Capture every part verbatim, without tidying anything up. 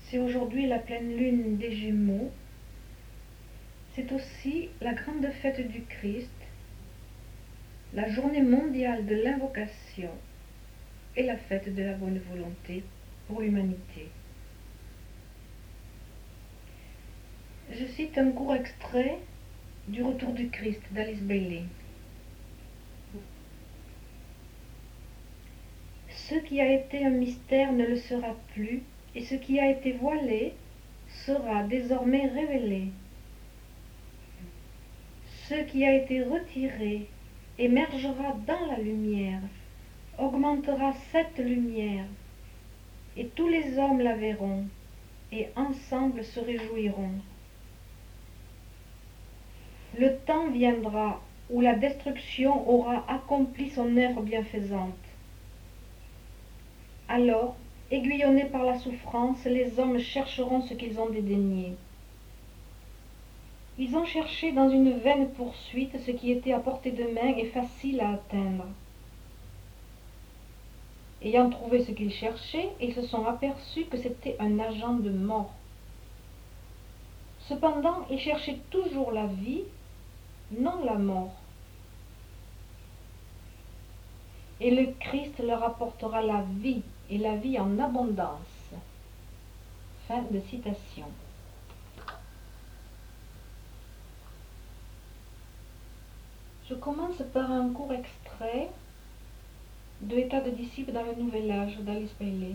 C'est aujourd'hui la pleine lune des Gémeaux. C'est aussi la grande fête du Christ, la journée mondiale de l'invocation et la fête de la bonne volonté pour l'humanité. Je cite un court extrait du Retour du Christ d'Alice Bailey. Ce qui a été un mystère ne le sera plus, et ce qui a été voilé sera désormais révélé. Ce qui a été retiré émergera dans la lumière, augmentera cette lumière, et tous les hommes la verront, et ensemble se réjouiront. Le temps viendra où la destruction aura accompli son œuvre bienfaisante. Alors, aiguillonnés par la souffrance, les hommes chercheront ce qu'ils ont dédaigné. Ils ont cherché dans une vaine poursuite ce qui était à portée de main et facile à atteindre. Ayant trouvé ce qu'ils cherchaient, ils se sont aperçus que c'était un agent de mort. Cependant, ils cherchaient toujours la vie, non la mort. Et le Christ leur apportera la vie, et la vie en abondance. Fin de citation. Je commence par un court extrait de État de disciple dans le Nouvel Âge d'Alice Bailey.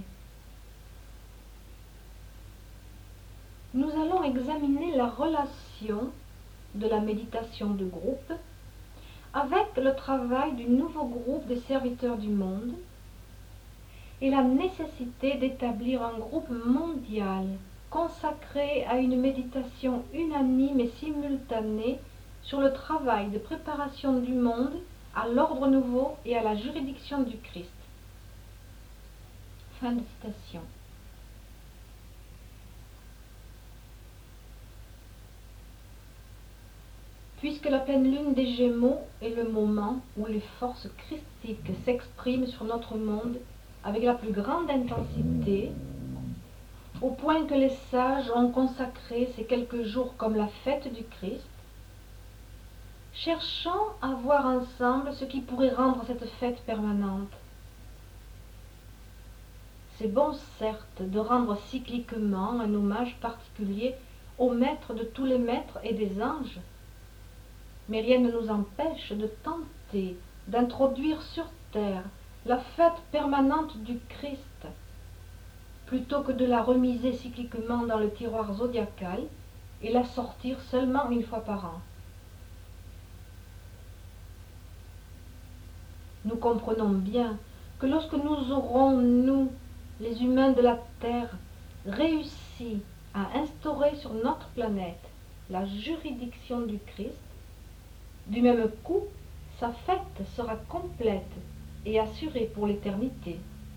Nous allons examiner la relation de la méditation de groupe avec le travail du nouveau groupe des serviteurs du monde et la nécessité d'établir un groupe mondial consacré à une méditation unanime et simultanée sur le travail de préparation du monde à l'ordre nouveau et à la juridiction du Christ. Fin de citation. Puisque la pleine lune des Gémeaux est le moment où les forces christiques s'expriment sur notre monde avec la plus grande intensité, au point que les sages ont consacré ces quelques jours comme la fête du Christ, cherchons à voir ensemble ce qui pourrait rendre cette fête permanente. C'est bon, certes, de rendre cycliquement un hommage particulier au maître de tous les maîtres et des anges, mais rien ne nous empêche de tenter d'introduire sur terre la fête permanente du Christ, plutôt que de la remiser cycliquement dans le tiroir zodiacal et la sortir seulement une fois par an. Nous comprenons bien que lorsque nous aurons, nous, les humains de la Terre, réussi à instaurer sur notre planète la juridiction du Christ, du même coup, sa fête sera complète et assurée pour l'éternité.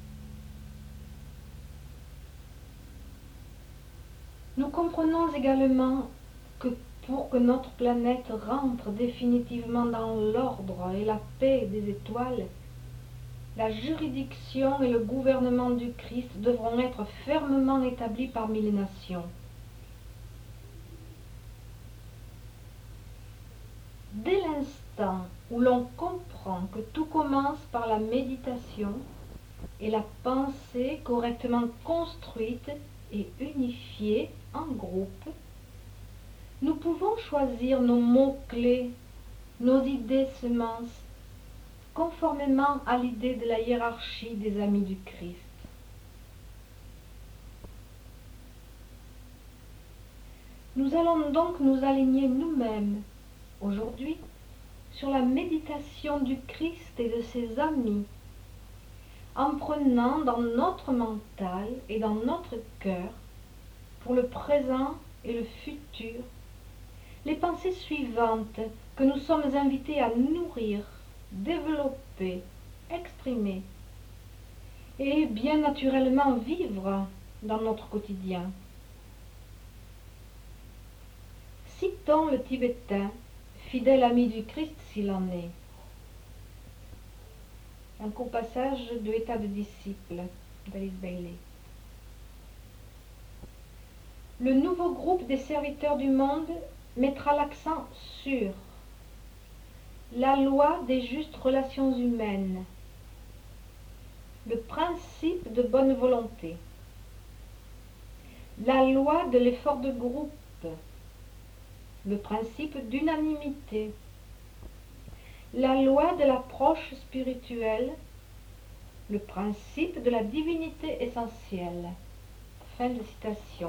Nous comprenons également que pour que notre planète rentre définitivement dans l'ordre et la paix des étoiles, la juridiction et le gouvernement du Christ devront être fermement établis parmi les nations. Dès l'instant où l'on comprend que tout commence par la méditation et la pensée correctement construite et unifiée en groupe, nous pouvons choisir nos mots-clés, nos idées semences, conformément à l'idée de la hiérarchie des amis du Christ. Nous allons donc nous aligner nous-mêmes, aujourd'hui, sur la méditation du Christ et de ses amis, en prenant dans notre mental et dans notre cœur, pour le présent et le futur, les pensées suivantes que nous sommes invités à nourrir, développer, exprimer et bien naturellement vivre dans notre quotidien. Citons le Tibétain, fidèle ami du Christ s'il en est. Un court passage de État de disciple d'Alice Bailey. Le nouveau groupe des serviteurs du monde mettra l'accent sur la loi des justes relations humaines, le principe de bonne volonté, la loi de l'effort de groupe, le principe d'unanimité, la loi de l'approche spirituelle, le principe de la divinité essentielle. Fin de citation.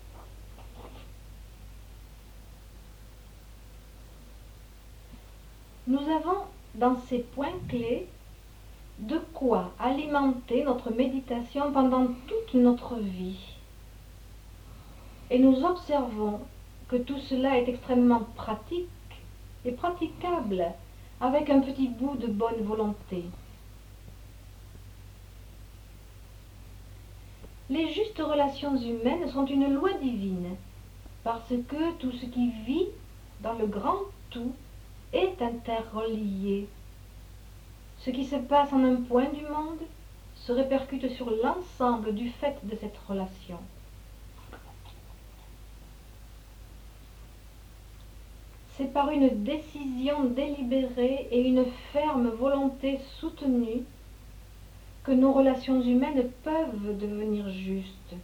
Nous avons dans ces points clés de quoi alimenter notre méditation pendant toute notre vie. Et nous observons que tout cela est extrêmement pratique et praticable avec un petit bout de bonne volonté. Les justes relations humaines sont une loi divine, parce que tout ce qui vit dans le grand tout est interrelié. Ce qui se passe en un point du monde se répercute sur l'ensemble du fait de cette relation. C'est par une décision délibérée et une ferme volonté soutenue que nos relations humaines peuvent devenir justes.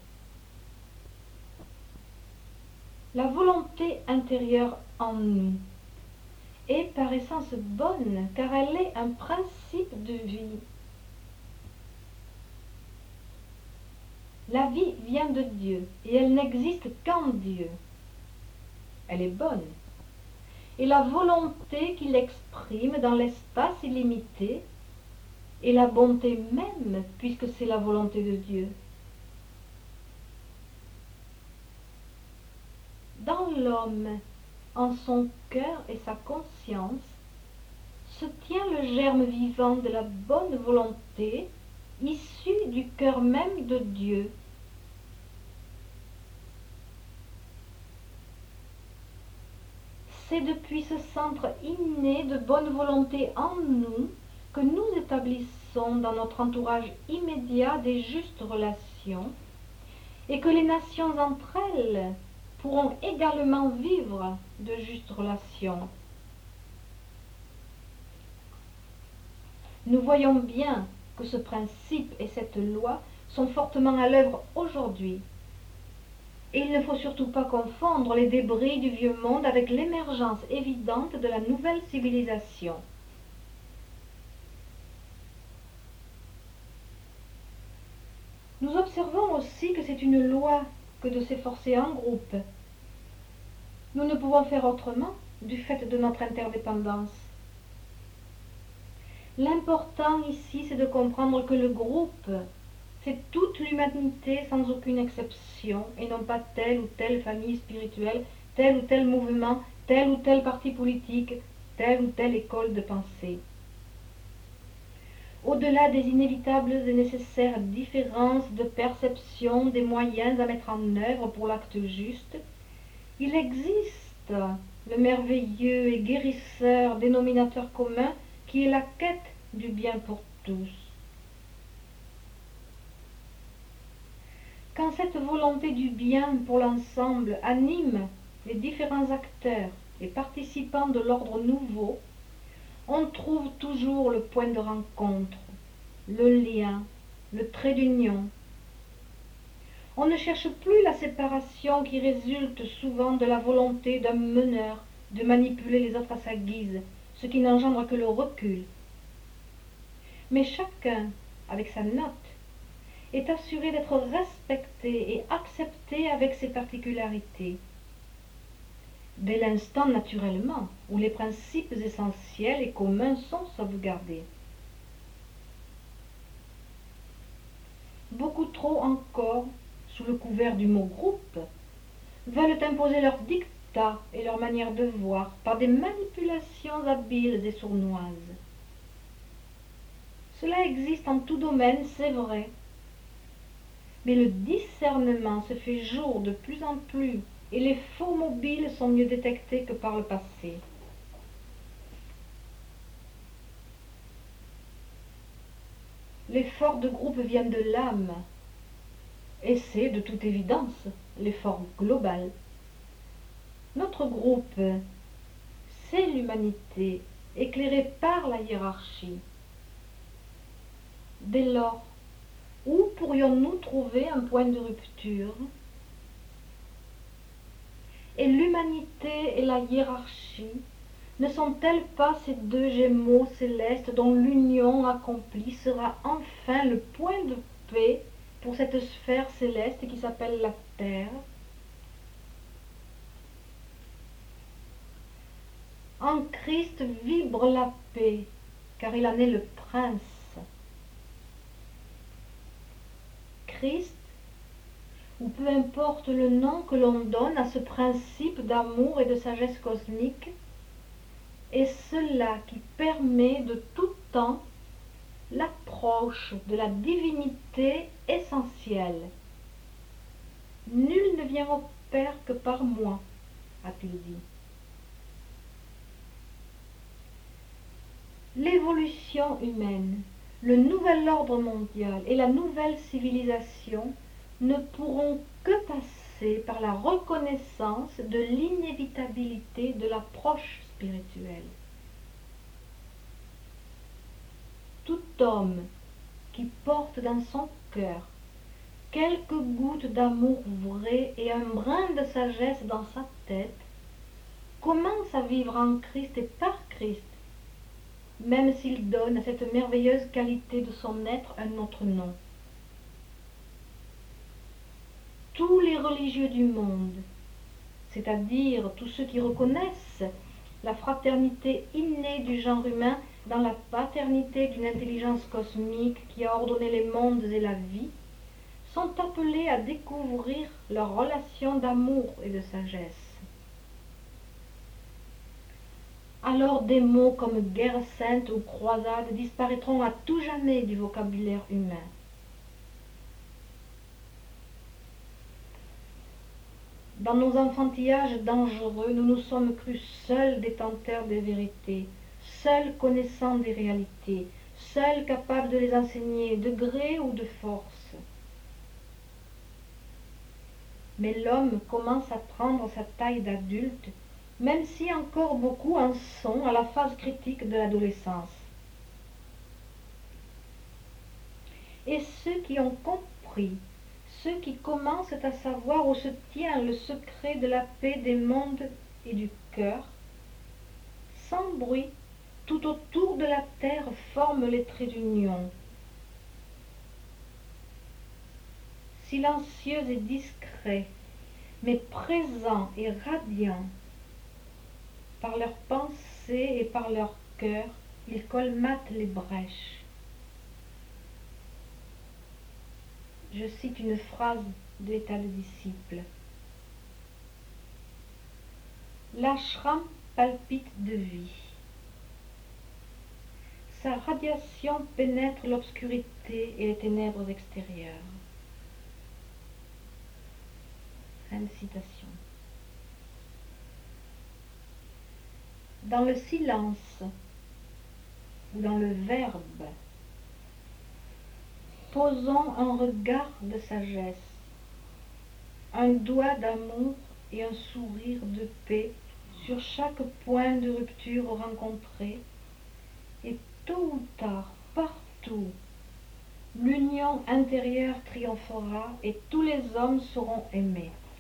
La volonté intérieure en nous est par essence bonne, car elle est un principe de vie. La vie vient de Dieu, et elle n'existe qu'en Dieu. Elle est bonne. Et la volonté qu'il exprime dans l'espace illimité est la bonté même, puisque c'est la volonté de Dieu. Dans l'homme, en son cœur et sa conscience, se tient le germe vivant de la bonne volonté, issu du cœur même de Dieu. C'est depuis ce centre inné de bonne volonté en nous que nous établissons dans notre entourage immédiat des justes relations et que les nations entre elles pourront également vivre de justes relations. Nous voyons bien que ce principe et cette loi sont fortement à l'œuvre aujourd'hui. Et il ne faut surtout pas confondre les débris du vieux monde avec l'émergence évidente de la nouvelle civilisation. Nous observons aussi que c'est une loi que de s'efforcer en groupe. Nous ne pouvons faire autrement du fait de notre interdépendance. L'important ici, c'est de comprendre que le groupe, c'est toute l'humanité sans aucune exception, et non pas telle ou telle famille spirituelle, tel ou tel mouvement, tel ou tel parti politique, telle ou telle école de pensée. Au-delà des inévitables et nécessaires différences de perception des moyens à mettre en œuvre pour l'acte juste, il existe le merveilleux et guérisseur dénominateur commun qui est la quête du bien pour tous. Quand cette volonté du bien pour l'ensemble anime les différents acteurs et participants de l'ordre nouveau, on trouve toujours le point de rencontre, le lien, le trait d'union. On ne cherche plus la séparation qui résulte souvent de la volonté d'un meneur de manipuler les autres à sa guise, ce qui n'engendre que le recul. Mais chacun, avec sa note, est assuré d'être respecté et accepté avec ses particularités. Dès l'instant, naturellement, où les principes essentiels et communs sont sauvegardés. Beaucoup trop encore, sous le couvert du mot groupe, veulent imposer leurs dictats et leur manière de voir par des manipulations habiles et sournoises. Cela existe en tout domaine, c'est vrai, mais le discernement se fait jour de plus en plus et les faux mobiles sont mieux détectés que par le passé. L'effort de groupe vient de l'âme, et c'est, de toute évidence, l'effort global. Notre groupe, c'est l'humanité, éclairée par la hiérarchie. Dès lors, où pourrions-nous trouver un point de rupture? Et l'humanité et la hiérarchie ne sont-elles pas ces deux gémeaux célestes dont l'union accomplie sera enfin le point de paix pour cette sphère céleste qui s'appelle la Terre? En Christ vibre la paix, car il en est le prince. Christ, ou peu importe le nom que l'on donne à ce principe d'amour et de sagesse cosmique, est cela qui permet de tout temps l'approche de la divinité essentielle. Nul ne vient au Père que par moi, a-t-il dit. L'évolution humaine, le nouvel ordre mondial et la nouvelle civilisation ne pourront que passer par la reconnaissance de l'inévitabilité de l'approche spirituelle. Tout homme qui porte dans son cœur quelques gouttes d'amour vrai et un brin de sagesse dans sa tête commence à vivre en Christ et par Christ, même s'il donne à cette merveilleuse qualité de son être un autre nom. Tous les religieux du monde, c'est-à-dire tous ceux qui reconnaissent la fraternité innée du genre humain dans la paternité d'une intelligence cosmique qui a ordonné les mondes et la vie, sont appelés à découvrir leur relation d'amour et de sagesse. Alors des mots comme guerre sainte ou croisade disparaîtront à tout jamais du vocabulaire humain. Dans nos enfantillages dangereux, nous nous sommes crus seuls détenteurs des vérités, seuls connaissants des réalités, seuls capables de les enseigner de gré ou de force. Mais l'homme commence à prendre sa taille d'adulte, même si encore beaucoup en sont à la phase critique de l'adolescence. Et ceux qui ont compris, ceux qui commencent à savoir où se tient le secret de la paix des mondes et du cœur, sans bruit, tout autour de la terre forment les traits d'union. Silencieux et discrets, mais présents et radiants, par leurs pensées et par leur cœur, ils colmatent les brèches. Je cite une phrase d'État de disciple. L'ashram palpite de vie. Sa radiation pénètre l'obscurité et les ténèbres extérieures. Fin de citation. Dans le silence ou dans le verbe, posons un regard de sagesse, un doigt d'amour et un sourire de paix sur chaque point de rupture rencontré, et tôt ou tard, partout, l'union intérieure triomphera et tous les hommes seront aimés.